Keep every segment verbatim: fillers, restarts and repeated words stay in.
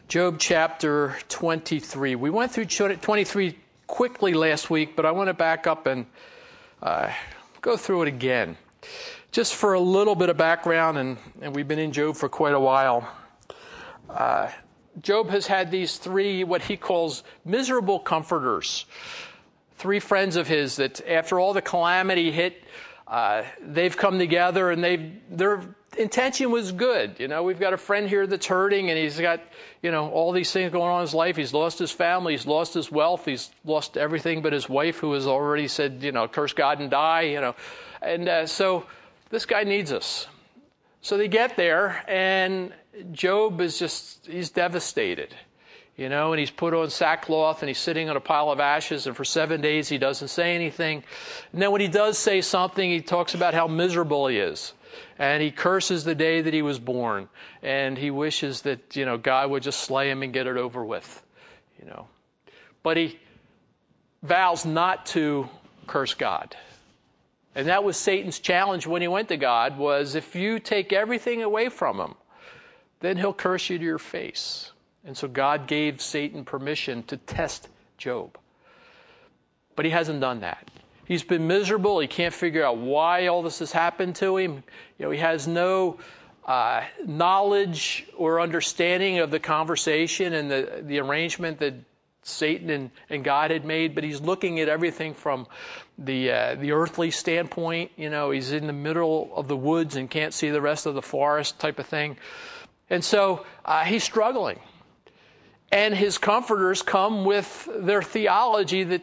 Job chapter twenty-three. We went through twenty-three quickly last week, but I want to back up and uh, go through it again. Just for a little bit of background, and, and we've been in Job for quite a while. Uh, Job has had these three, what he calls miserable comforters. Three friends of his that after all the calamity hit, uh, they've come together and they've, their intention was good. You know, we've got a friend here that's hurting and he's got, you know, all these things going on in his life. He's lost his family. He's lost his wealth. He's lost everything but his wife, who has already said, you know, curse God and die, you know. And uh, so this guy needs us. So they get there and Job is just, he's devastated, you know, and he's put on sackcloth and he's sitting on a pile of ashes, and for seven days he doesn't say anything. And then when he does say something, he talks about how miserable he is. And he curses the day that he was born. And he wishes that, you know, God would just slay him and get it over with, you know. But he vows not to curse God. And that was Satan's challenge when he went to God, was if you take everything away from him, then he'll curse you to your face. And so God gave Satan permission to test Job. But he hasn't done that. He's been miserable. He can't figure out why all this has happened to him. You know, he has no uh, knowledge or understanding of the conversation and the, the arrangement that Satan and, and God had made. But he's looking at everything from the uh, the earthly standpoint. You know, he's in the middle of the woods and can't see the rest of the forest type of thing. And so uh, he's struggling. And his comforters come with their theology that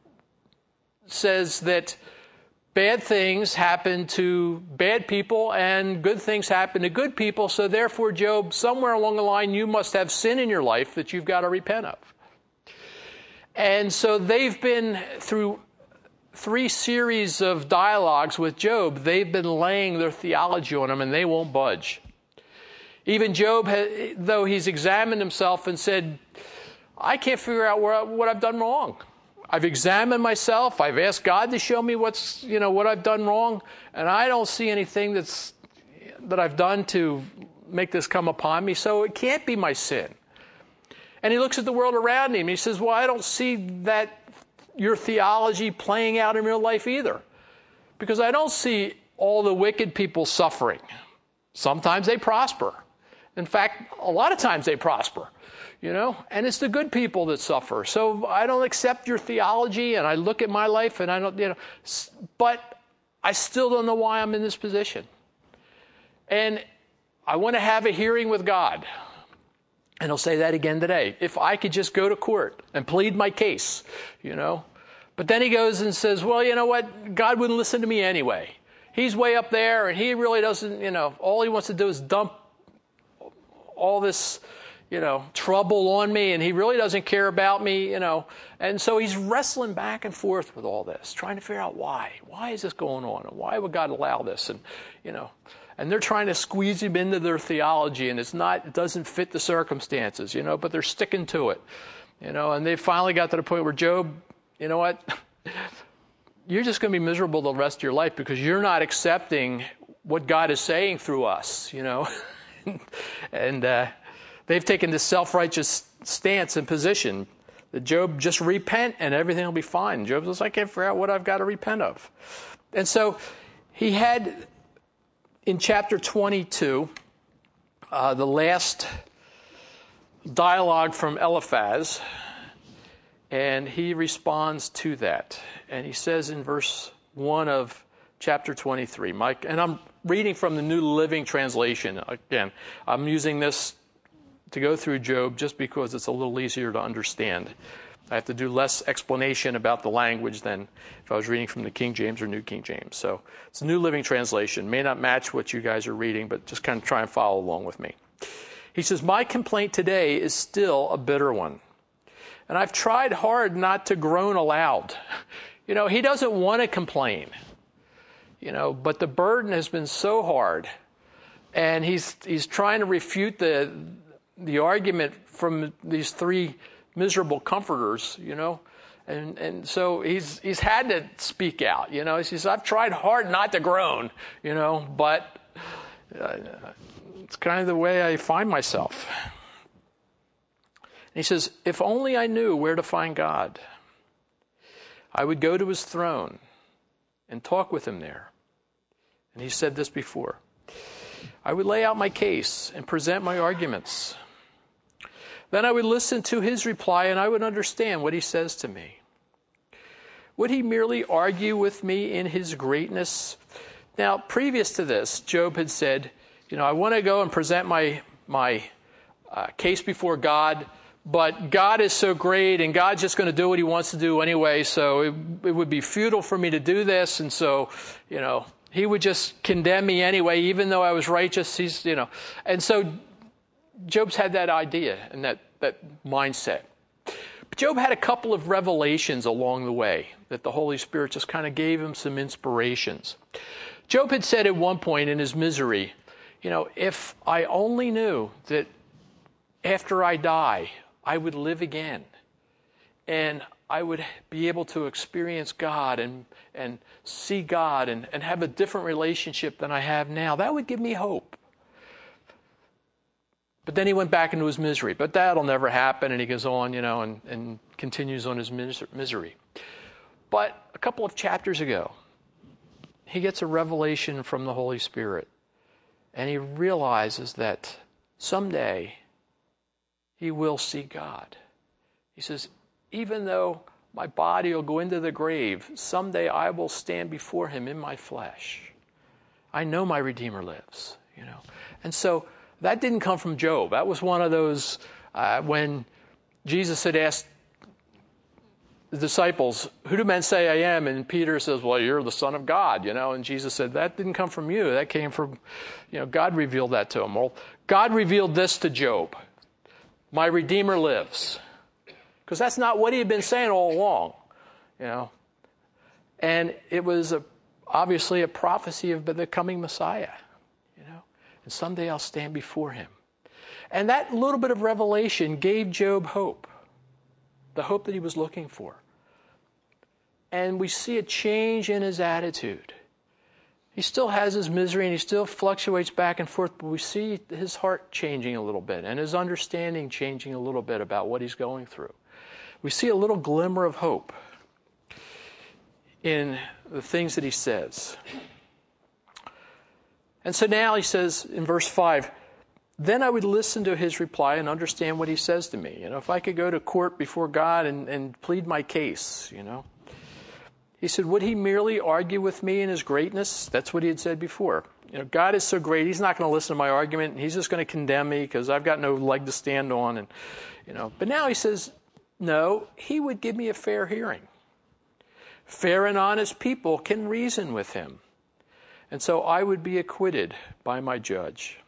says that bad things happen to bad people and good things happen to good people. So therefore, Job, somewhere along the line, you must have sin in your life that you've got to repent of. And so they've been through three series of dialogues with Job. They've been laying their theology on him and they won't budge. Even Job, though he's examined himself and said, I can't figure out where, what I've done wrong. I've examined myself. I've asked God to show me what's, you know, what I've done wrong. And I don't see anything that's, that I've done to make this come upon me. So it can't be my sin. And he looks at the world around him. And he says, well, I don't see that your theology playing out in real life either. Because I don't see all the wicked people suffering. Sometimes they prosper. In fact, a lot of times they prosper, you know, and it's the good people that suffer. So I don't accept your theology, and I look at my life and I don't, you know, but I still don't know why I'm in this position. And I want to have a hearing with God. And he'll say that again today. If I could just go to court and plead my case, you know. But then he goes and says, well, you know what? God wouldn't listen to me anyway. He's way up there and he really doesn't, you know, all he wants to do is dump all this, you know, trouble on me, and he really doesn't care about me, you know. And so he's wrestling back and forth with all this, trying to figure out why. Why is this going on? And why would God allow this? And, you know, and they're trying to squeeze him into their theology, and it's not, it doesn't fit the circumstances, you know, but they're sticking to it, you know. And they finally got to the point where Job, you know what? You're just going to be miserable the rest of your life because you're not accepting what God is saying through us, you know. And uh, they've taken this self-righteous stance and position that Job, just repent and everything will be fine. Job says, I can't figure out what I've got to repent of. And so he had, in chapter twenty-two, uh, the last dialogue from Eliphaz, and he responds to that. And he says in verse one of chapter twenty-three, Mike, and I'm reading from the New Living Translation. Again, I'm using this to go through Job just because it's a little easier to understand. I have to do less explanation about the language than if I was reading from the King James or New King James. So it's a New Living Translation. May not match what you guys are reading, but just kind of try and follow along with me. He says, my complaint today is still a bitter one, and I've tried hard not to groan aloud. You know, he doesn't want to complain. You know, but the burden has been so hard, and he's he's trying to refute the the argument from these three miserable comforters, you know, and and so he's he's had to speak out, you know. He says, I've tried hard not to groan, you know, but uh, it's kind of the way I find myself. he says, if only I knew where to find God, I would go to his throne and talk with him there. And he said this before. I would lay out my case and present my arguments. Then I would listen to his reply and I would understand what he says to me. Would he merely argue with me in his greatness? Now, previous to this, Job had said, you know, I want to go and present my, my uh, case before God, but God is so great and God's just going to do what he wants to do anyway, so it, it would be futile for me to do this, and so, you know, he would just condemn me anyway, even though I was righteous. He's, you know, and so Job's had that idea and that, that mindset. But Job had a couple of revelations along the way that the Holy Spirit just kind of gave him some inspirations. Job had said at one point in his misery, you know, if I only knew that after I die, I would live again and I would be able to experience God and, and see God and, and have a different relationship than I have now, that would give me hope. But then he went back into his misery. But that'll never happen, and he goes on, you know, and, and continues on his misery. But a couple of chapters ago, he gets a revelation from the Holy Spirit, and he realizes that someday he will see God. He says, even though my body will go into the grave, someday I will stand before him in my flesh. I know my Redeemer lives, you know. And so that didn't come from Job. That was one of those, uh, when Jesus had asked the disciples, who do men say I am? And Peter says, well, you're the Son of God, you know. And Jesus said, that didn't come from you. That came from, you know, God revealed that to him. Well, God revealed this to Job. My Redeemer lives. Because that's not what he had been saying all along, you know. And it was a, obviously a prophecy of the coming Messiah, you know. And someday I'll stand before him. And that little bit of revelation gave Job hope, the hope that he was looking for. And we see a change in his attitude. He still has his misery and he still fluctuates back and forth, but we see his heart changing a little bit and his understanding changing a little bit about what he's going through. We see a little glimmer of hope in the things that he says. And so now he says in verse five, then I would listen to his reply and understand what he says to me. You know, if I could go to court before God and, and plead my case, you know. He said, would he merely argue with me in his greatness? That's what he had said before. You know, God is so great, he's not going to listen to my argument. He's just going to condemn me because I've got no leg to stand on. And, you know, but now he says, no, he would give me a fair hearing. Fair and honest people can reason with him. And so I would be acquitted by my judge.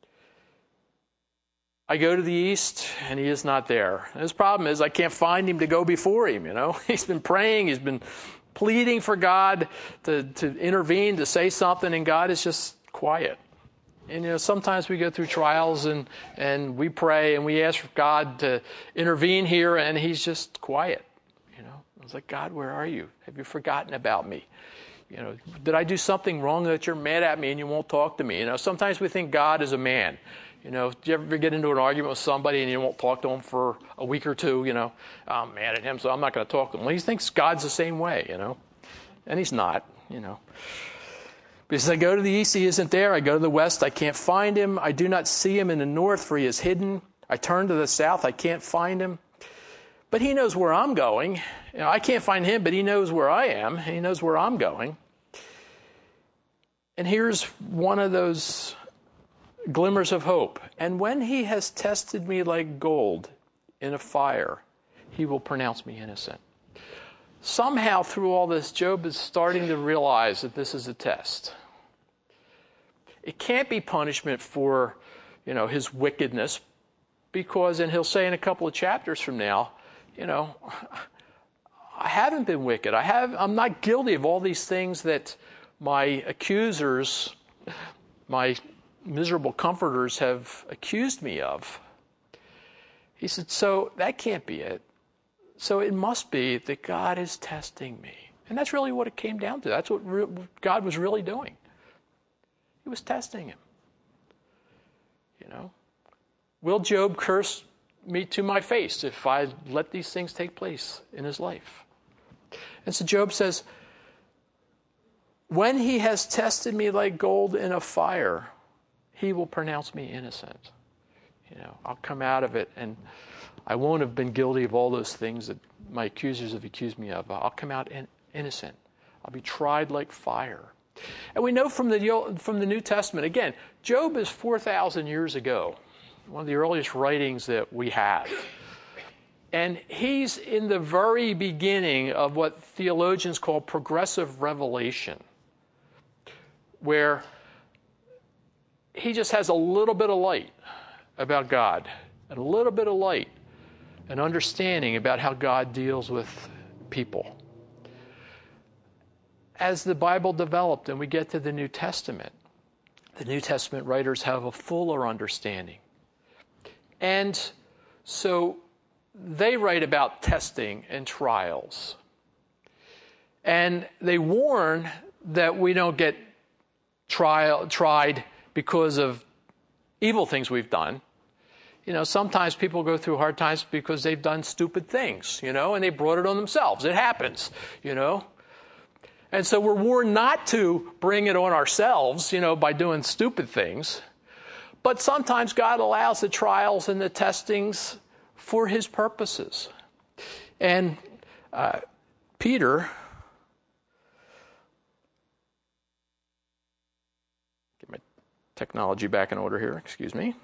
I go to the east, and he is not there. And his problem is I can't find him to go before him, you know. He's been praying, he's been pleading for God to, to intervene, to say something, and God is just quiet. And, you know, sometimes we go through trials and, and we pray and we ask for God to intervene here, and he's just quiet. You know, I was like, God, where are you? Have you forgotten about me? You know, did I do something wrong that you're mad at me and you won't talk to me? You know, sometimes we think God is a man. You know, do you ever get into an argument with somebody and you won't talk to him for a week or two? You know, I'm mad at him, so I'm not going to talk to him. Well, he thinks God's the same way, you know, and he's not, you know. Because I go to the east, he isn't there. I go to the west, I can't find him. I do not see him in the north, for he is hidden. I turn to the south, I can't find him. But he knows where I'm going. You know, I can't find him, but he knows where I am. He knows where I'm going. And here's one of those glimmers of hope. And when he has tested me like gold in a fire, he will pronounce me innocent. Somehow through all this, Job is starting to realize that this is a test. It can't be punishment for, you know, his wickedness, because, and he'll say in a couple of chapters from now, you know, I haven't been wicked. I have, I'm not guilty of all these things that my accusers, my miserable comforters have accused me of. He said, so that can't be it. So it must be that God is testing me. And that's really what it came down to. That's what re- God was really doing. He was testing him. You know, will Job curse me to my face if I let these things take place in his life. And so Job says, when he has tested me like gold in a fire, he will pronounce me innocent. You know, I'll come out of it and I won't have been guilty of all those things that my accusers have accused me of. I'll come out in, innocent. I'll be tried like fire. And we know from the from the New Testament, again, Job is four thousand years ago, one of the earliest writings that we have. And he's in the very beginning of what theologians call progressive revelation, where he just has a little bit of light about God, and a little bit of light and understanding about how God deals with people. As the Bible developed and we get to the New Testament, the New Testament writers have a fuller understanding. And so they write about testing and trials. And they warn that we don't get trial, tried because of evil things we've done. You know, sometimes people go through hard times because they've done stupid things, you know, and they brought it on themselves. It happens, you know. And so we're warned not to bring it on ourselves, you know, by doing stupid things. But sometimes God allows the trials and the testings for his purposes. And uh, Peter, get my technology back in order here, excuse me.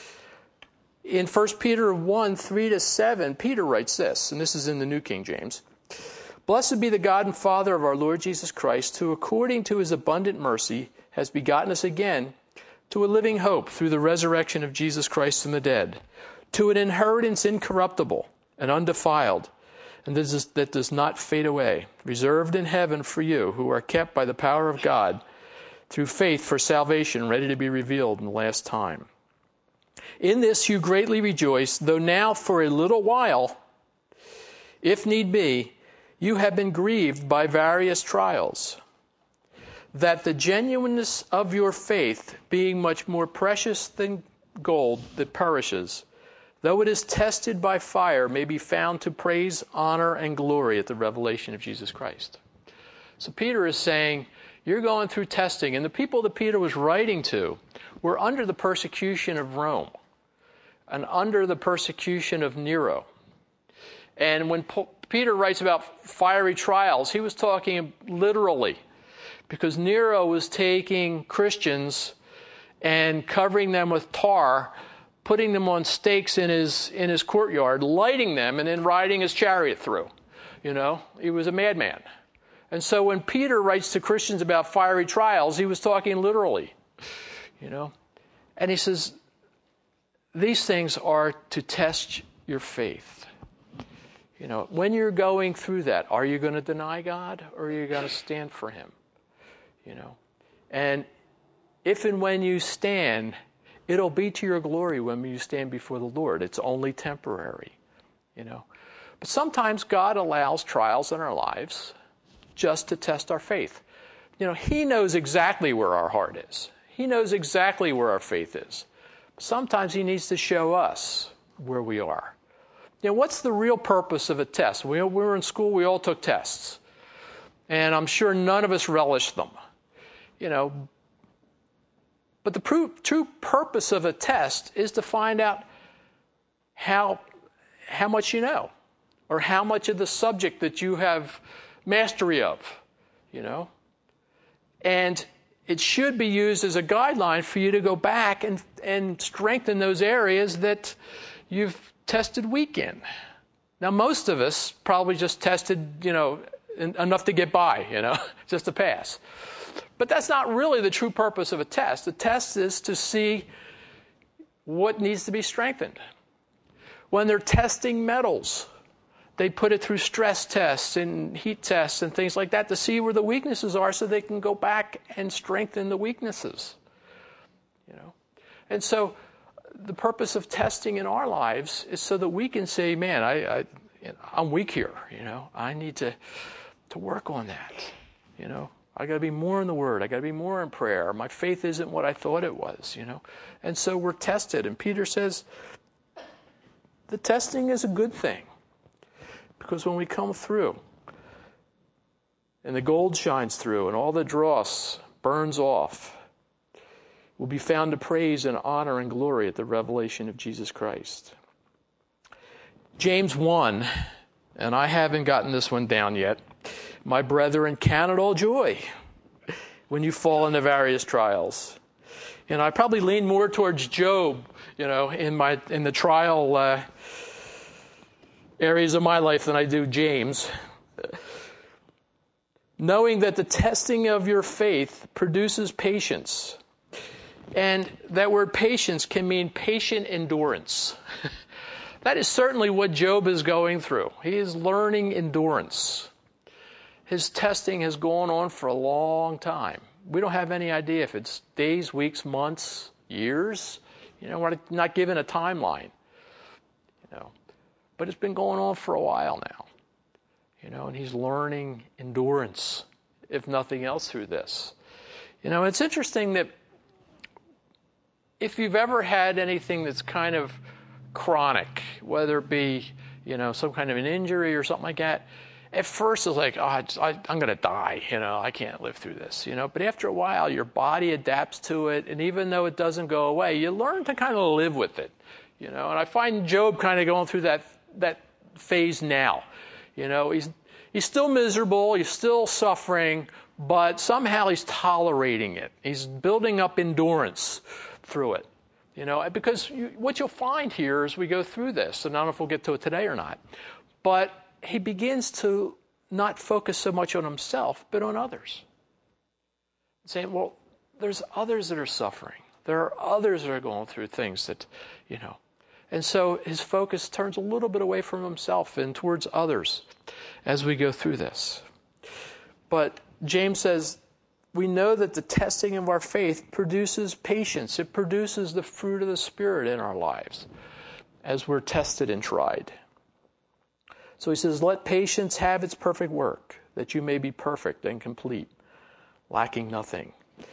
In First Peter one, three to seven, Peter writes this, and this is in the New King James. Blessed be the God and Father of our Lord Jesus Christ, who according to his abundant mercy has begotten us again to a living hope through the resurrection of Jesus Christ from the dead, to an inheritance incorruptible and undefiled, and that, is, that does not fade away, reserved in heaven for you, who are kept by the power of God through faith for salvation, ready to be revealed in the last time. In this you greatly rejoice, though now for a little while, if need be, you have been grieved by various trials, that the genuineness of your faith, being much more precious than gold that perishes, though it is tested by fire, may be found to praise, honor, and glory at the revelation of Jesus Christ. So Peter is saying, you're going through testing, and the people that Peter was writing to were under the persecution of Rome and under the persecution of Nero. And when P- Peter writes about fiery trials, he was talking literally, because Nero was taking Christians and covering them with tar, putting them on stakes in his in his courtyard, lighting them, and then riding his chariot through. You know, he was a madman. And so when Peter writes to Christians about fiery trials, he was talking literally. You know, and he says, these things are to test your faith. You know, when you're going through that, are you going to deny God or are you going to stand for him? You know, and if and when you stand, it'll be to your glory when you stand before the Lord. It's only temporary, you know. But sometimes God allows trials in our lives just to test our faith. You know, he knows exactly where our heart is. He knows exactly where our faith is. Sometimes he needs to show us where we are. You know, what's the real purpose of a test? We, we were in school, we all took tests. And I'm sure none of us relished them. You know, but the pr- true purpose of a test is to find out how, how much you know, or how much of the subject that you have mastery of, you know. And it should be used as a guideline for you to go back and, and strengthen those areas that you've tested weak in. Now, most of us probably just tested, you know, enough to get by, you know, just to pass. But that's not really the true purpose of a test. The test is to see what needs to be strengthened. When they're testing metals, they put it through stress tests and heat tests and things like that to see where the weaknesses are so they can go back and strengthen the weaknesses. You know, and so the purpose of testing in our lives is so that we can say, man, I, I, I'm weak here. You know, I need to, to work on that. You know, I got to be more in the Word. I got to be more in prayer. My faith isn't what I thought it was. You know, and so we're tested. And Peter says, the testing is a good thing. Because when we come through, and the gold shines through, and all the dross burns off, we'll be found to praise and honor and glory at the revelation of Jesus Christ. James one, and I haven't gotten this one down yet. My brethren, count it all joy when you fall into various trials. And I probably lean more towards Job, you know, in my in the trial uh, areas of my life than I do James. Knowing that the testing of your faith produces patience. And that word patience can mean patient endurance. That is certainly what Job is going through. He is learning endurance. His testing has gone on for a long time. We don't have any idea if it's days, weeks, months, years. You know, we're not given a timeline. You know, but it's been going on for a while now. You know, and he's learning endurance, if nothing else, through this. You know, it's interesting that if you've ever had anything that's kind of chronic, whether it be, you know, some kind of an injury or something like that, at first it's like, oh, I, I, I'm going to die, you know, I can't live through this, you know. But after a while, your body adapts to it, and even though it doesn't go away, you learn to kind of live with it, you know. And I find Job kind of going through that that phase now. You know, he's he's still miserable, he's still suffering, but somehow he's tolerating it. He's building up endurance through it. You know, because you, what you'll find here as we go through this, and I don't know if we'll get to it today or not, but he begins to not focus so much on himself, but on others. Saying, well, there's others that are suffering. There are others that are going through things that, you know. And so his focus turns a little bit away from himself and towards others as we go through this. But James says, we know that the testing of our faith produces patience. It produces the fruit of the Spirit in our lives as we're tested and tried. So he says, let patience have its perfect work, that you may be perfect and complete, lacking nothing.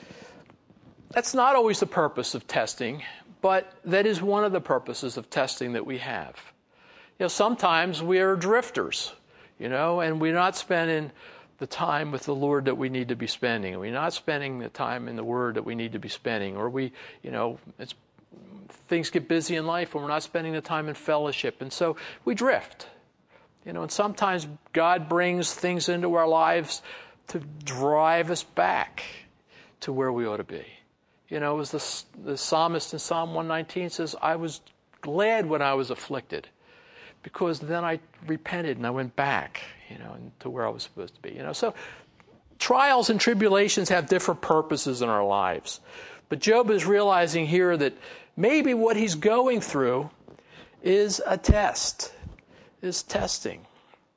That's not always the purpose of testing, but that is one of the purposes of testing that we have. You know, sometimes we are drifters, you know, and we're not spending the time with the Lord that we need to be spending. We're not spending the time in the Word that we need to be spending. Or we, you know, it's, things get busy in life and we're not spending the time in fellowship. And so we drift. You know, and sometimes God brings things into our lives to drive us back to where we ought to be. You know, as the, the psalmist in Psalm one nineteen says, I was glad when I was afflicted, because then I repented and I went back, you know, to where I was supposed to be. You know, so trials and tribulations have different purposes in our lives. But Job is realizing here that maybe what he's going through is a test, is testing.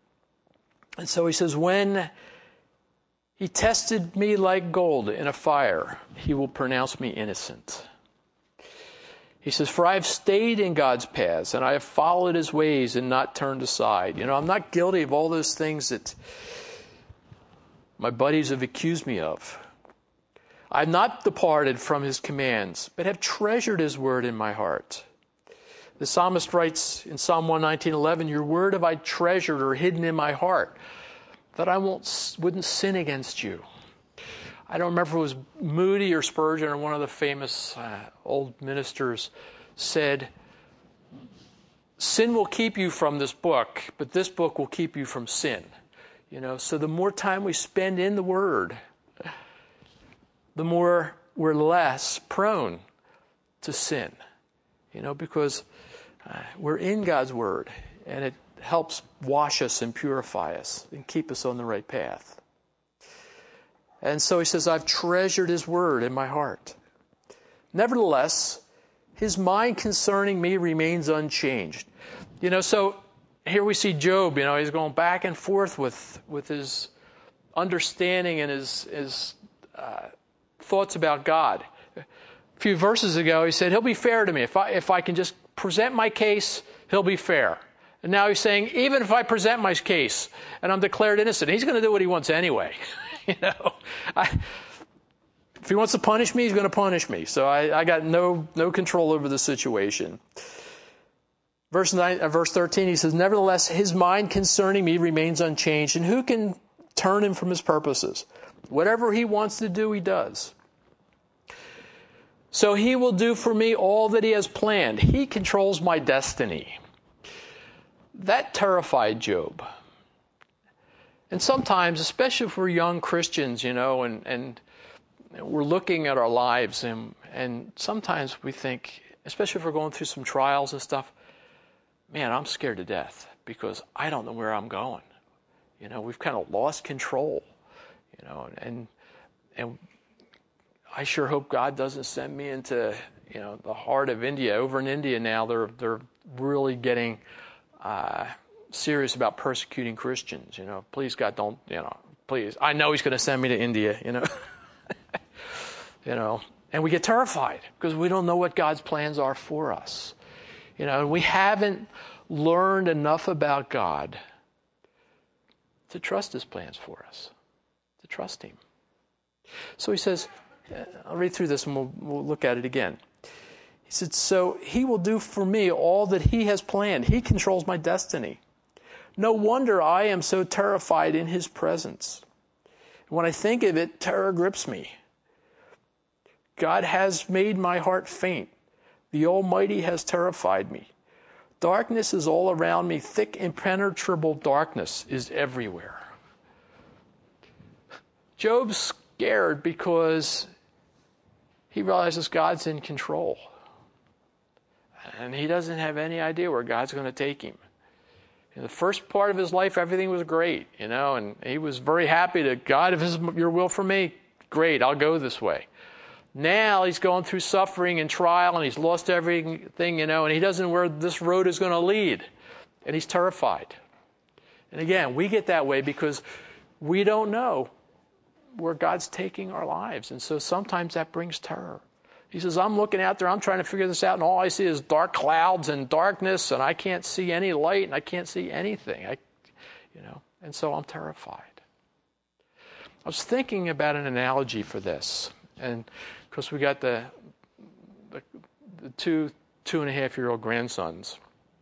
And so he says, when he tested me like gold in a fire, he will pronounce me innocent. He says, for I have stayed in God's paths, and I have followed his ways and not turned aside. You know, I'm not guilty of all those things that my buddies have accused me of. I have not departed from his commands, but have treasured his word in my heart. The psalmist writes in Psalm one nineteen eleven, your word have I treasured or hidden in my heart, that I won't wouldn't sin against you. I don't remember if it was Moody or Spurgeon or one of the famous uh, old ministers said, sin will keep you from this book, but this book will keep you from sin. You know, so the more time we spend in the Word, the more we're less prone to sin. You know, because uh, we're in God's Word, and it helps wash us and purify us and keep us on the right path. And so he says, I've treasured his word in my heart. Nevertheless, his mind concerning me remains unchanged. You know, so here we see Job, you know, he's going back and forth with, with his understanding and his, his uh, thoughts about God. A few verses ago, he said, he'll be fair to me. If I, if I can just present my case, he'll be fair. And now he's saying, even if I present my case and I'm declared innocent, he's going to do what he wants anyway. you know, I, if he wants to punish me, he's going to punish me. So I, I got no no control over the situation. Verse nine, uh, verse thirteen, he says, nevertheless, his mind concerning me remains unchanged, and who can turn him from his purposes? Whatever he wants to do, he does. So he will do for me all that he has planned. He controls my destiny. That terrified Job. And sometimes, especially if we're young Christians, you know, and, and we're looking at our lives, and, and sometimes we think, especially if we're going through some trials and stuff, man, I'm scared to death because I don't know where I'm going. You know, we've kind of lost control, you know, and and I sure hope God doesn't send me into, you know, the heart of India. Over in India now, they're they're really getting uh, serious about persecuting Christians. You know, please God, don't, you know, please. I know He's going to send me to India. You know, you know, and we get terrified because we don't know what God's plans are for us. You know, and we haven't learned enough about God to trust His plans for us, to trust Him. So he says, I'll read through this and we'll, we'll look at it again. He said, so He will do for me all that He has planned. He controls my destiny. No wonder I am so terrified in His presence. When I think of it, terror grips me. God has made my heart faint. The Almighty has terrified me. Darkness is all around me. Thick, impenetrable darkness is everywhere. Job's scared because he realizes God's in control. And he doesn't have any idea where God's going to take him. In the first part of his life, everything was great, you know, and he was very happy that God, if this is your will for me, great, I'll go this way. Now he's going through suffering and trial, and he's lost everything, you know, and he doesn't know where this road is going to lead. And he's terrified. And again, we get that way because we don't know where God's taking our lives. And so sometimes that brings terror. He says, I'm looking out there, I'm trying to figure this out, and all I see is dark clouds and darkness, and I can't see any light, and I can't see anything. I, you know, and so I'm terrified. I was thinking about an analogy for this. And of course, we got the, the the two two and a half year old grandsons.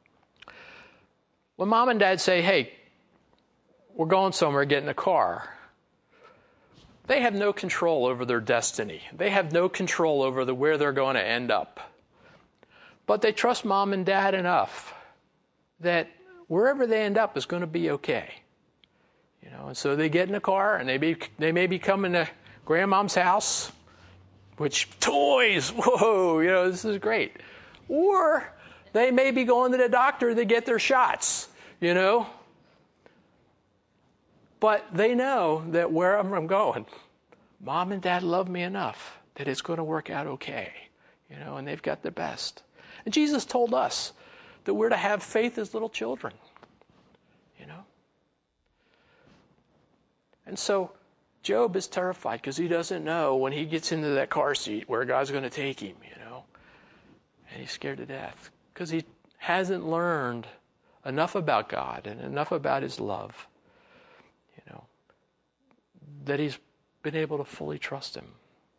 When mom and dad say, "Hey, we're going somewhere, get in a car," they have no control over their destiny. They have no control over the where they're going to end up. But they trust mom and dad enough that wherever they end up is going to be okay. You know, and so they get in a car, and they be they may be coming to grandmom's house. Which, toys, whoa, you know, this is great. Or they may be going to the doctor to get their shots, you know. But they know that wherever I'm going, mom and dad love me enough that it's going to work out okay, you know, and they've got the best. And Jesus told us that we're to have faith as little children, you know. And so Job is terrified because he doesn't know when he gets into that car seat where God's going to take him, you know. And he's scared to death because he hasn't learned enough about God and enough about His love, you know, that he's been able to fully trust Him.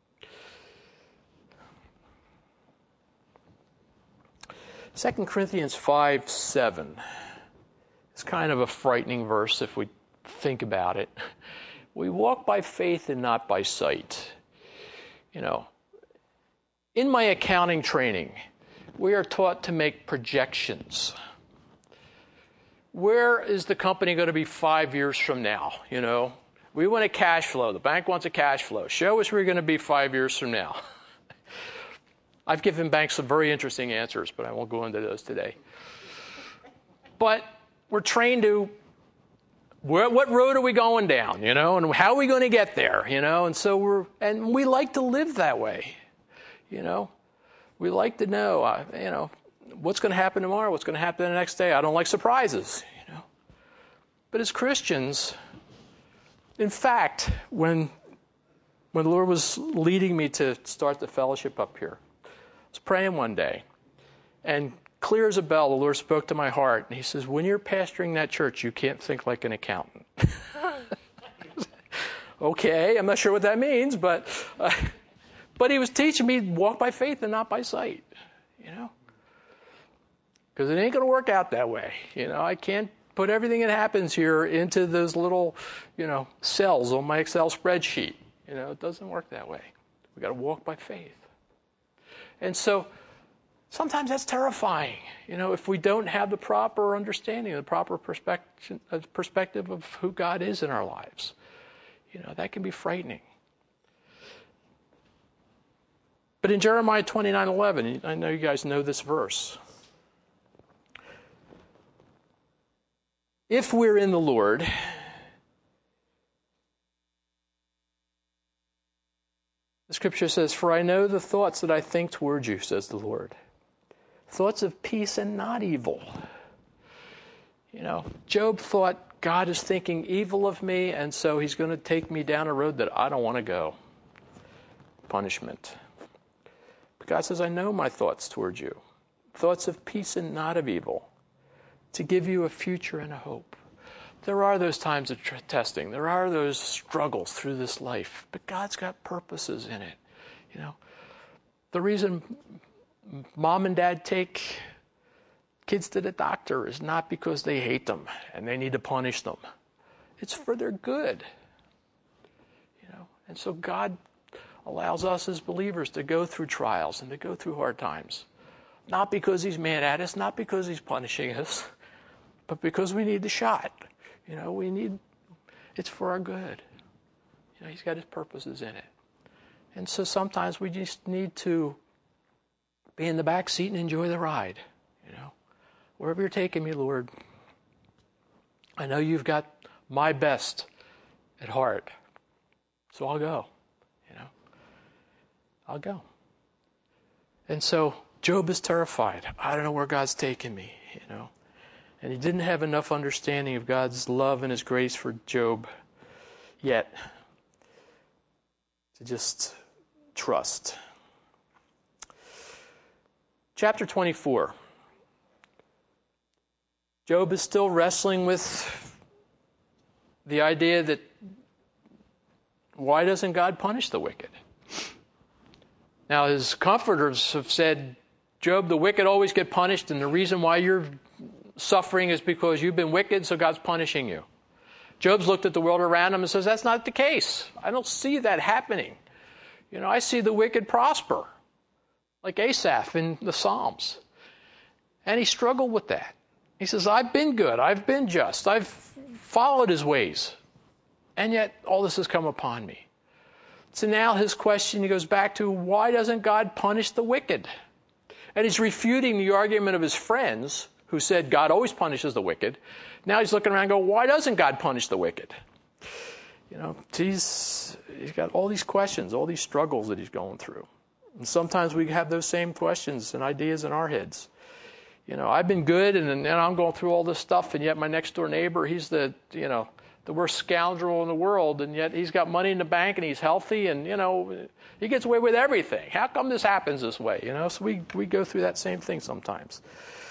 Second Corinthians five seven. It's kind of a frightening verse if we think about it. We walk by faith and not by sight. You know, in my accounting training, we are taught to make projections. Where is the company going to be five years from now? You know, we want a cash flow. The bank wants a cash flow. Show us where you're going to be five years from now. I've given banks some very interesting answers, but I won't go into those today. But we're trained to, where, what road are we going down, you know, and how are we going to get there, you know? And so we're, and we like to live that way, you know? We like to know, uh, you know, what's going to happen tomorrow, what's going to happen the next day. I don't like surprises, you know? But as Christians, in fact, when, when the Lord was leading me to start the fellowship up here, I was praying one day, and clear as a bell, the Lord spoke to my heart, and He says, when you're pastoring that church, you can't think like an accountant. Okay, I'm not sure what that means, but uh, but He was teaching me walk by faith and not by sight, you know. Because it ain't going to work out that way. You know, I can't put everything that happens here into those little, you know, cells on my Excel spreadsheet. You know, it doesn't work that way. We've got to walk by faith. And so sometimes that's terrifying, you know, if we don't have the proper understanding, the proper perspective, perspective of who God is in our lives. You know, that can be frightening. But in Jeremiah twenty-nine eleven, I know you guys know this verse. If we're in the Lord, the scripture says, "For I know the thoughts that I think toward you," says the Lord. Thoughts of peace and not evil. You know, Job thought God is thinking evil of me, and so he's going to take me down a road that I don't want to go. Punishment. But God says, I know my thoughts toward you. Thoughts of peace and not of evil, to give you a future and a hope. There are those times of tr- testing. There are those struggles through this life. But God's got purposes in it. You know, the reason mom and dad take kids to the doctor is not because they hate them and they need to punish them. It's for their good. You know, and so God allows us as believers to go through trials and to go through hard times. Not because he's mad at us, not because he's punishing us, but because we need the shot. You know, we need, it's for our good. You know, he's got his purposes in it. And so sometimes we just need to be in the back seat and enjoy the ride. You know, wherever you're taking me, Lord, I know you've got my best at heart. So I'll go. You know, I'll go. And so Job is terrified. I don't know where God's taking me, you know. And he didn't have enough understanding of God's love and his grace for Job yet to just trust. Chapter twenty-four. Job is still wrestling with the idea that why doesn't God punish the wicked? Now his comforters have said, Job, the wicked always get punished, and the reason why you're suffering is because you've been wicked, so God's punishing you. Job's looked at the world around him and says, that's not the case. I don't see that happening. You know, I see the wicked prosper, like Asaph in the Psalms. And he struggled with that. He says, I've been good. I've been just. I've followed his ways. And yet all this has come upon me. So now his question, he goes back to, why doesn't God punish the wicked? And he's refuting the argument of his friends who said God always punishes the wicked. Now he's looking around and going, why doesn't God punish the wicked? You know, he's, he's got all these questions, all these struggles that he's going through. And sometimes we have those same questions and ideas in our heads. You know, I've been good, and then I'm going through all this stuff, and yet my next door neighbor, he's the, you know, the worst scoundrel in the world, and yet he's got money in the bank, and he's healthy, and, you know, he gets away with everything. How come this happens this way? You know, so we, we go through that same thing sometimes.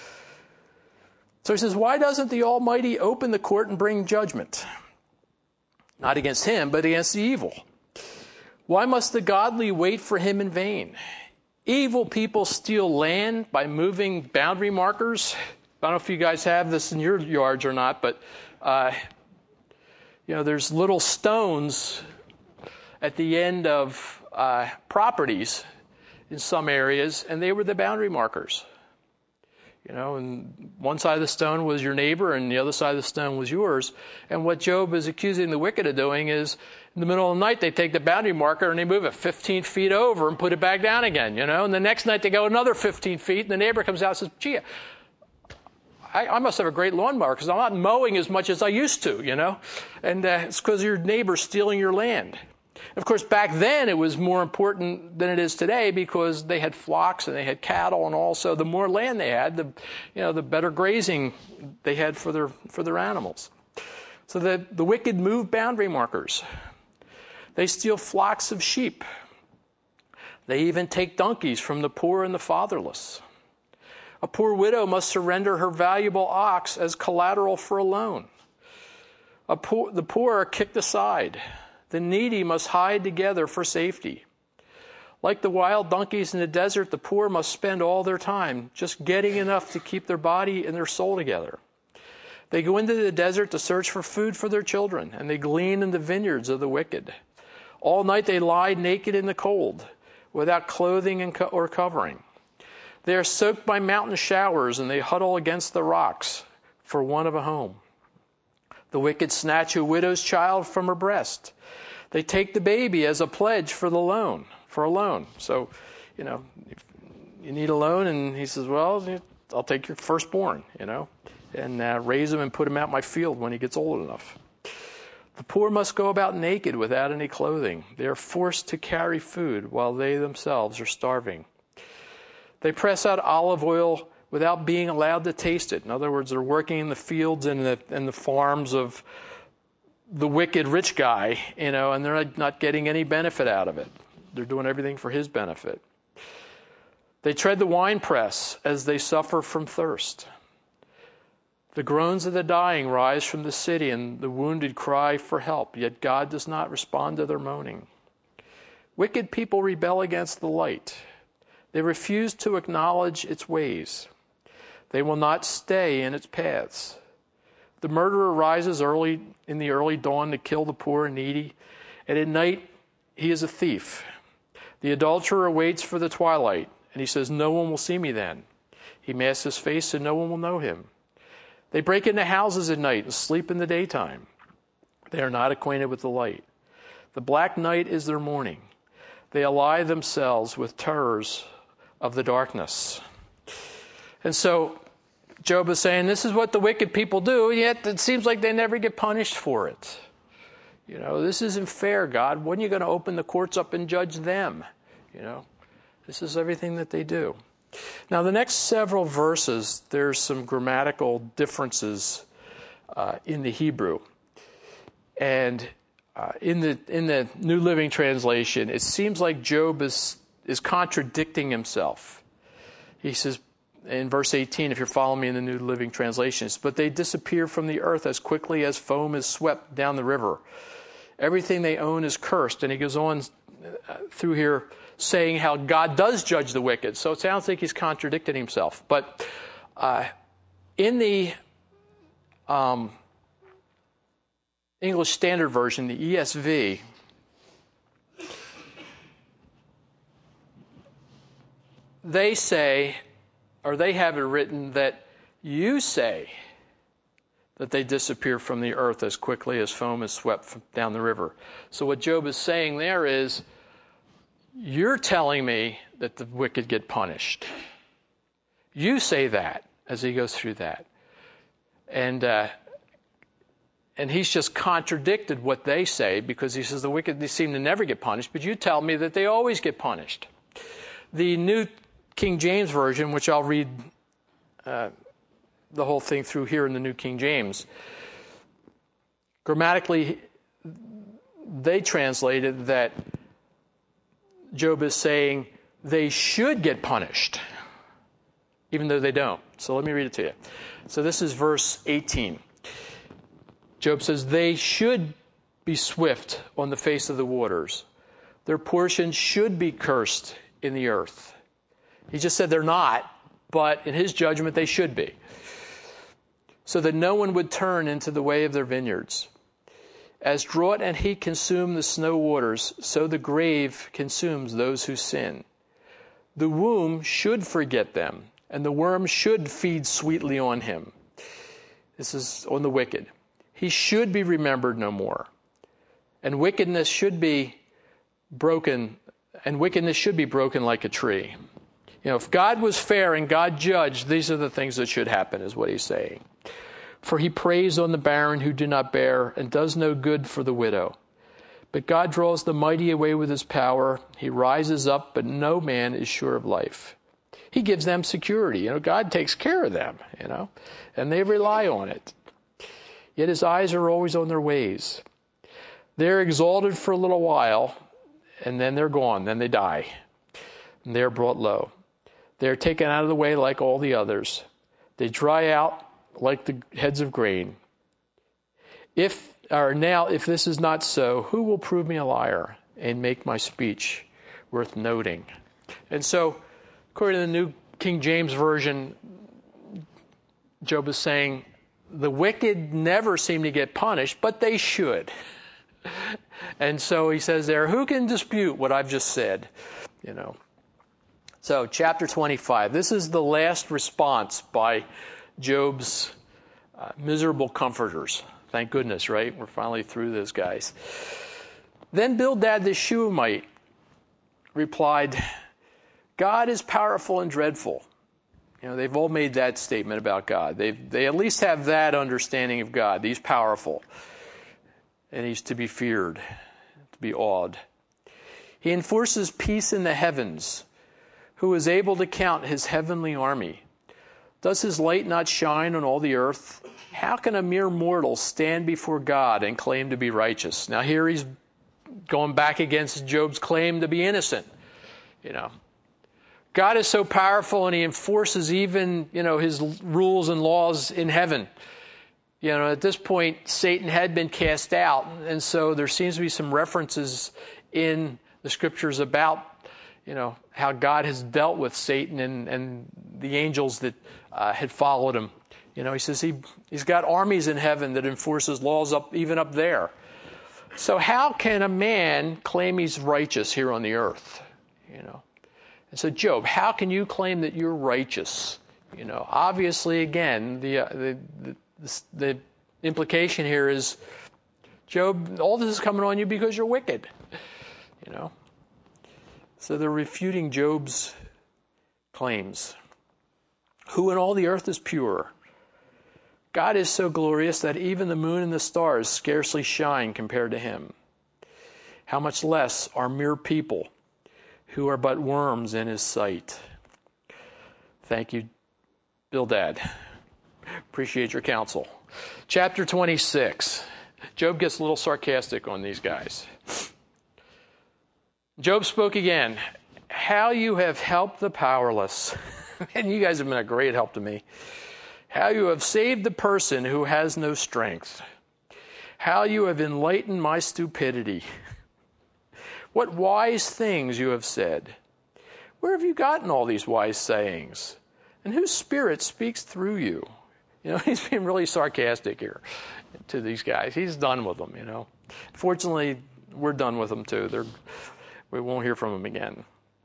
So he says, why doesn't the Almighty open the court and bring judgment? Not against him, but against the evil. Why must the godly wait for him in vain? Evil people steal land by moving boundary markers. I don't know if you guys have this in your yards or not, but, uh, you know, there's little stones at the end of uh, properties in some areas, and they were the boundary markers. You know, and one side of the stone was your neighbor and the other side of the stone was yours. And what Job is accusing the wicked of doing is, in the middle of the night, they take the boundary marker and they move it fifteen feet over and put it back down again, you know. And the next night they go another fifteen feet, and the neighbor comes out and says, gee, I, I must have a great lawnmower because I'm not mowing as much as I used to, you know. And uh, it's because your neighbor's stealing your land. Of course, back then it was more important than it is today because they had flocks and they had cattle, and also the more land they had, the you know the better grazing they had for their for their animals. So the, the wicked move boundary markers. They steal flocks of sheep. They even take donkeys from the poor and the fatherless. A poor widow must surrender her valuable ox as collateral for a loan. A poor, the poor are kicked aside. The needy must hide together for safety. Like the wild donkeys in the desert, the poor must spend all their time just getting enough to keep their body and their soul together. They go into the desert to search for food for their children, and they glean in the vineyards of the wicked. All night they lie naked in the cold, without clothing and co- or covering. They are soaked by mountain showers, and they huddle against the rocks for want of a home. The wicked snatch a widow's child from her breast. They take the baby as a pledge for the loan, for a loan. So, you know, if you need a loan, and he says, well, I'll take your firstborn, you know, and uh, raise him and put him out in my field when he gets old enough. The poor must go about naked without any clothing. They are forced to carry food while they themselves are starving. They press out olive oil without being allowed to taste it. In other words, they're working in the fields and the, and the farms of the wicked rich guy, you know, and they're not getting any benefit out of it. They're doing everything for his benefit. They tread the winepress as they suffer from thirst. The groans of the dying rise from the city, and the wounded cry for help, yet God does not respond to their moaning. Wicked people rebel against the light. They refuse to acknowledge its ways. They will not stay in its paths. The murderer rises early in the early dawn to kill the poor and needy, and at night he is a thief. The adulterer waits for the twilight, and he says, no one will see me then. He masks his face so no one will know him. They break into houses at night and sleep in the daytime. They are not acquainted with the light. The black night is their morning. They ally themselves with terrors of the darkness. And so Job is saying, this is what the wicked people do, yet it seems like they never get punished for it. You know, this isn't fair, God. When are you going to open the courts up and judge them? You know, this is everything that they do. Now, the next several verses, there's some grammatical differences uh, in the Hebrew. And uh, in the in the New Living Translation, it seems like Job is, is contradicting himself. He says in verse eighteen, if you're following me in the New Living Translation, but they disappear from the earth as quickly as foam is swept down the river. Everything they own is cursed. And he goes on through here saying how God does judge the wicked. So it sounds like he's contradicting himself. But uh, in the um, English Standard Version, the E S V, they say, or they have it written that you say that they disappear from the earth as quickly as foam is swept down the river. So what Job is saying there is, you're telling me that the wicked get punished. You say that as he goes through that. And uh, and he's just contradicted what they say, because he says the wicked, they seem to never get punished, but you tell me that they always get punished. The New King James Version, which I'll read uh, the whole thing through here in the New King James, grammatically, they translated that Job is saying they should get punished, even though they don't. So let me read it to you. So this is verse eighteen. Job says, they should be swift on the face of the waters. Their portion should be cursed in the earth. He just said they're not, but in his judgment they should be. So that no one would turn into the way of their vineyards. As drought and heat consume the snow waters, so the grave consumes those who sin. The womb should forget them, and the worm should feed sweetly on him. This is on the wicked. He should be remembered no more. And wickedness should be broken, and wickedness should be broken like a tree. You know, if God was fair and God judged, these are the things that should happen, is what he's saying. For he preys on the barren who do not bear, and does no good for the widow. But God draws the mighty away with his power. He rises up, but no man is sure of life. He gives them security. You know, God takes care of them, you know, and they rely on it. Yet his eyes are always on their ways. They're exalted for a little while, and then they're gone. Then they die. And they're brought low. They're taken out of the way like all the others. They dry out like the heads of grain. If or now, if this is not so, who will prove me a liar and make my speech worth noting. And so, according to the New King James Version, Job is saying, the wicked never seem to get punished, but they should. And so he says there, who can dispute what I've just said? You know. So chapter twenty-five, this is the last response by Job's uh, miserable comforters. Thank goodness, right? We're finally through this, guys. Then Bildad the Shuhite replied, God is powerful and dreadful. You know, they've all made that statement about God. They they at least have that understanding of God. He's powerful. And he's to be feared, to be awed. He enforces peace in the heavens, who is able to count his heavenly army. Does his light not shine on all the earth? How can a mere mortal stand before God and claim to be righteous? Now here he's going back against Job's claim to be innocent. You know, God is so powerful and he enforces even, you know, his rules and laws in heaven. You know, at this point, Satan had been cast out. And so there seems to be some references in the scriptures about, you know, how God has dealt with Satan and, and the angels that uh, had followed him. You know, he says he, he's got armies in heaven that enforces laws up even up there. So how can a man claim he's righteous here on the earth? You know, and so Job, how can you claim that you're righteous? You know, obviously, again, the uh, the, the the the implication here is, Job, all this is coming on you because you're wicked. You know, so they're refuting Job's claims. Who in all the earth is pure? God is so glorious that even the moon and the stars scarcely shine compared to him. How much less are mere people who are but worms in his sight. Thank you, Bildad. Appreciate your counsel. Chapter twenty-six. Job gets a little sarcastic on these guys. Job spoke again. How you have helped the powerless. And you guys have been a great help to me. How you have saved the person who has no strength. How you have enlightened my stupidity. What wise things you have said. Where have you gotten all these wise sayings? And whose spirit speaks through you? You know, he's being really sarcastic here to these guys. He's done with them, you know. Fortunately, we're done with them too. They're, we won't hear from them again.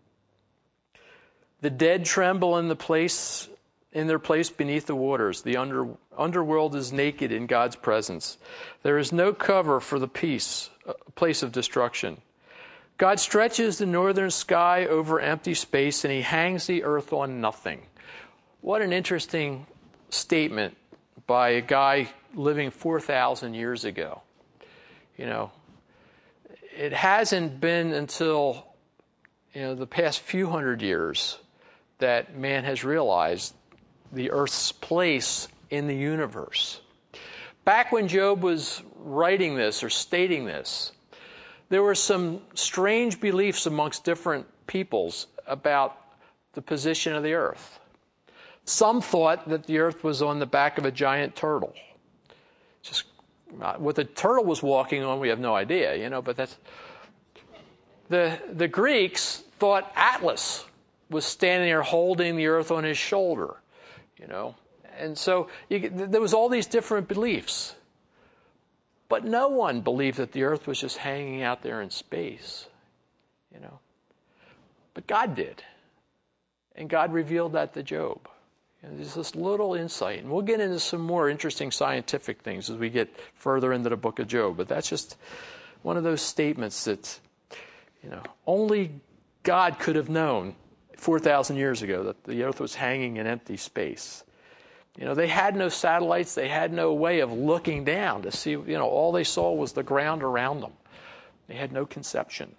The dead tremble in the place, in their place beneath the waters. The under, underworld is naked in God's presence. There is no cover for the peace, uh, place of destruction. God stretches the northern sky over empty space, and he hangs the earth on nothing. What an interesting statement by a guy living four thousand years ago. You know, it hasn't been until, you know, the past few hundred years that man has realized the earth's place in the universe. Back when Job was writing this or stating this, there were some strange beliefs amongst different peoples about the position of the earth. Some thought that the earth was on the back of a giant turtle. Just what the turtle was walking on, we have no idea, you know, but that's... The, the Greeks thought Atlas was standing there holding the earth on his shoulder, you know. And so you, there was all these different beliefs. But no one believed that the earth was just hanging out there in space, you know. But God did. And God revealed that to Job. And there's this little insight. And we'll get into some more interesting scientific things as we get further into the book of Job. But that's just one of those statements that, you know, only God could have known four thousand years ago that the earth was hanging in empty space. You know, they had no satellites. They had no way of looking down to see, you know, all they saw was the ground around them. They had no conception.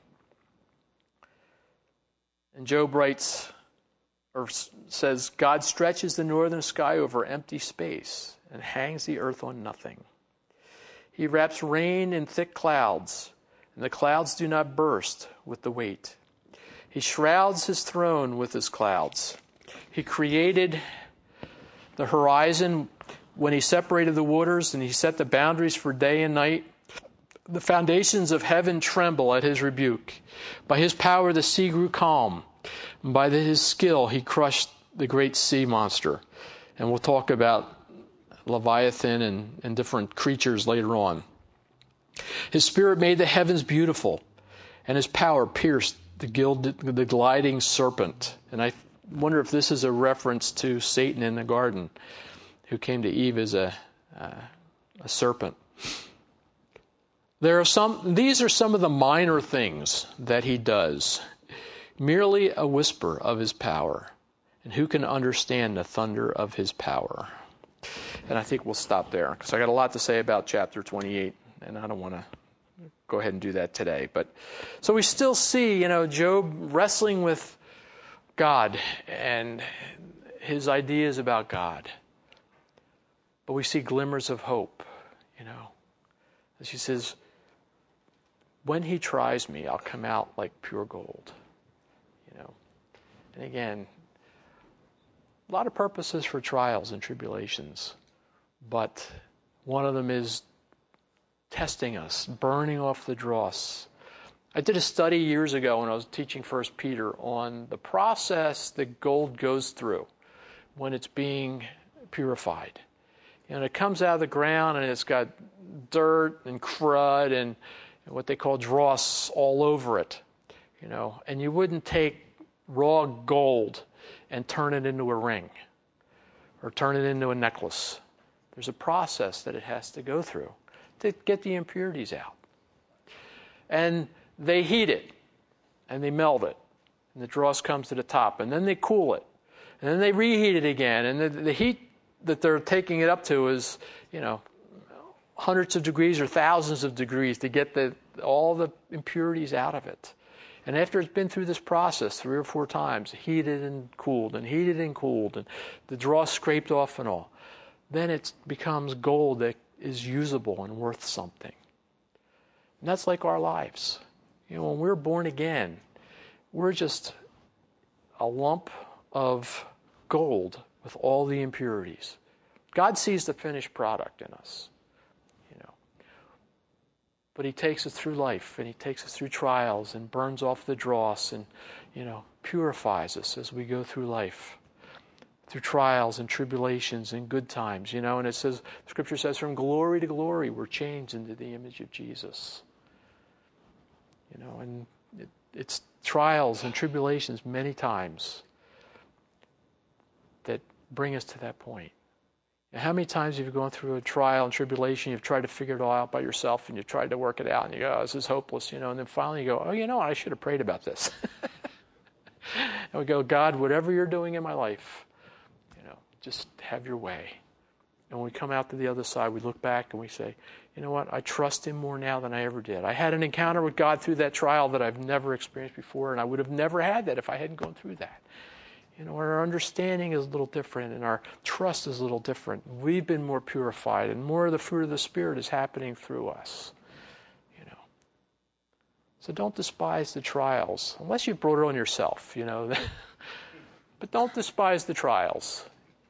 And Job writes, or says, God stretches the northern sky over empty space and hangs the earth on nothing. He wraps rain in thick clouds, and the clouds do not burst with the weight. He shrouds his throne with his clouds. He created the horizon when he separated the waters, and he set the boundaries for day and night. the foundations of heaven tremble at his rebuke. By his power the sea grew calm. And by his skill he crushed the great sea monster. And we'll talk about Leviathan and, and different creatures later on. His spirit made the heavens beautiful, and his power pierced the gilded, the gliding serpent. And I wonder if this is a reference to Satan in the garden, who came to Eve as a, uh, a serpent. There are some, these are some of the minor things that he does. Merely a whisper of his power. And who can understand the thunder of his power? And I think we'll stop there, because I got a lot to say about chapter twenty-eight, and I don't want to go ahead and do that today. But so we still see, you know, Job wrestling with God and his ideas about God. But we see glimmers of hope, you know. As he says, when he tries me, I'll come out like pure gold. You know. And again, a lot of purposes for trials and tribulations. But one of them is testing us, burning off the dross. I did a study years ago when I was teaching First Peter on the process that gold goes through when it's being purified. And it comes out of the ground and it's got dirt and crud and what they call dross all over it. You know, and you wouldn't take raw gold and turn it into a ring or turn it into a necklace. There's a process that it has to go through to get the impurities out. And they heat it and they melt it. And the dross comes to the top. And then they cool it. And then they reheat it again. And the, the heat that they're taking it up to is, you know, hundreds of degrees or thousands of degrees to get the all the impurities out of it. And after it's been through this process three or four times, heated and cooled and heated and cooled, and the dross scraped off and all, then it becomes gold that is usable and worth something. And that's like our lives. You know, when we're born again, we're just a lump of gold with all the impurities. God sees the finished product in us. But he takes us through life, and he takes us through trials and burns off the dross and, you know, purifies us as we go through life. Through trials and tribulations and good times, you know. And it says, Scripture says, from glory to glory, we're changed into the image of Jesus. You know, and it, it's trials and tribulations many times that bring us to that point. How many times have you gone through a trial and tribulation, you've tried to figure it all out by yourself, and you've tried to work it out, and you go, oh, this is hopeless, you know, and then finally you go, oh, you know, I should have prayed about this. And we go, God, whatever you're doing in my life, you know, just have your way. And when we come out to the other side, we look back and we say, you know what, I trust him more now than I ever did. I had an encounter with God through that trial that I've never experienced before, and I would have never had that if I hadn't gone through that. You know, our understanding is a little different, and our trust is a little different. We've been more purified, and more of the fruit of the Spirit is happening through us. You know, so don't despise the trials, unless you brought it on yourself. You know, but don't despise the trials.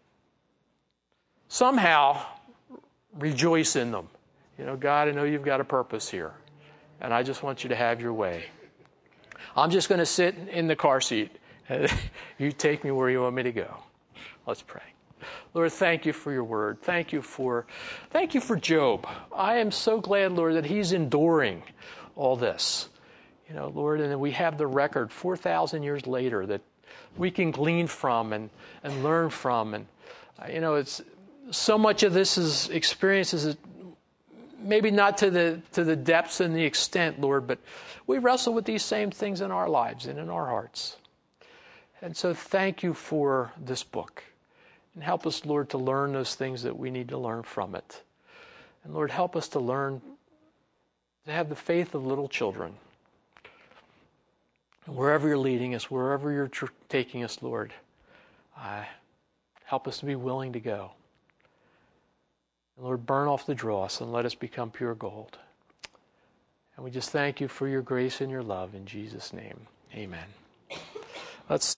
Somehow, rejoice in them. You know, God, I know you've got a purpose here, and I just want you to have your way. I'm just going to sit in the car seat. You take me where you want me to go. Let's pray. Lord, thank you for your word. Thank you for, thank you for Job. I am so glad, Lord, that he's enduring all this. You know, Lord, and we have the record four thousand years later that we can glean from and, and learn from. And, you know, it's so much of this is experiences, maybe not to the to the depths and the extent, Lord, but we wrestle with these same things in our lives and in our hearts. And so thank you for this book. And help us, Lord, to learn those things that we need to learn from it. And Lord, help us to learn to have the faith of little children. And wherever you're leading us, wherever you're tr- taking us, Lord, uh, help us to be willing to go. And Lord, burn off the dross and let us become pure gold. And we just thank you for your grace and your love in Jesus' name. Amen. Let's